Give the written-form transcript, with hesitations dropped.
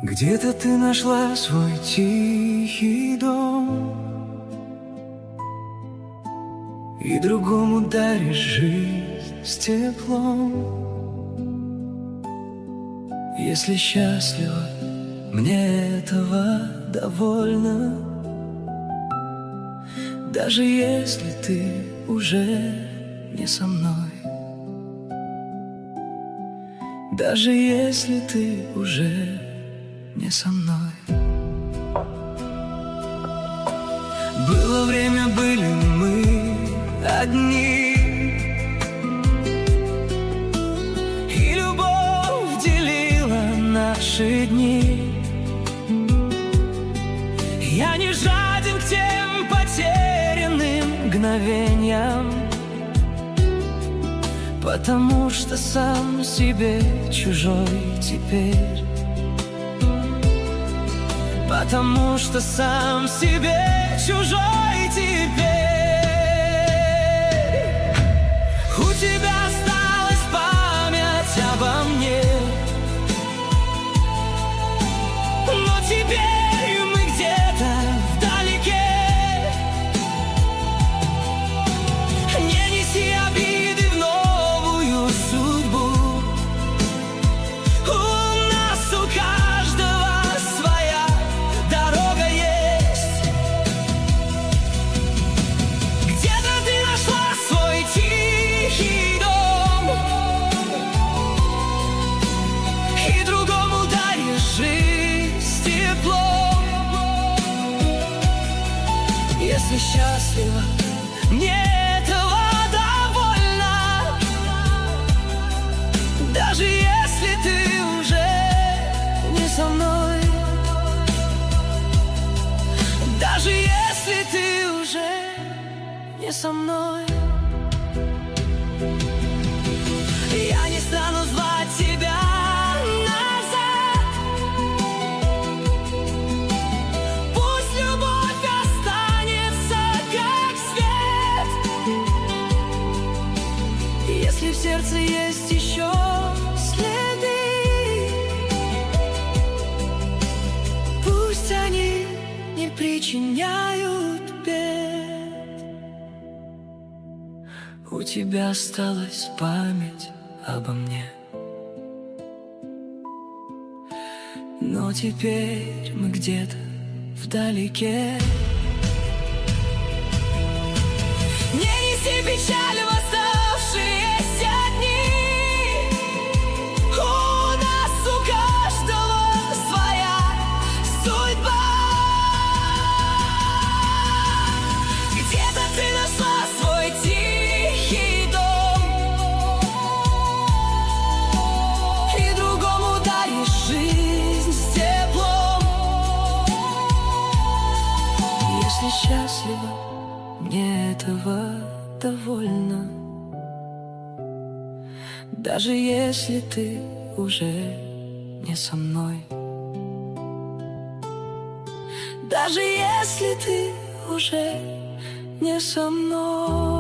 Где-то ты нашла свой тихий дом и другому даришь жизнь с теплом. Если счастлива, мне этого довольно. Даже если ты уже не со мной, даже если ты уже не со мной. Было время, были мы одни, и любовь делила наши дни. Я не жаден к тем потерянным мгновениям, потому что сам себе чужой теперь. Потому что сам себе чужой теперь. У тебя осталась память обо мне, но теперь мы где-то вдалеке. Не неси обиды в новую судьбу. У нас у каждого своя дорога есть. Где-то ты нашла свой тихий дом и другому даришь жизнь с теплом. Если счастлива, мне этого довольно. Даже если ты уже не со мной, даже если ты уже не со мной. Я не стану звать тебя назад. Пусть любовь останется как свет. Если в сердце есть еще следы, пусть они не причиняют бед. У тебя осталась память обо мне, но теперь мы где-то вдалеке. Не неси печаль в оставшиеся дни. У нас у каждого своя судьба. Где-то ты нашла свой тихий дом и другому даришь жизнь с теплом. Если счастлива, мне этого довольно. Даже если ты уже не со мной, даже если ты уже не со мной.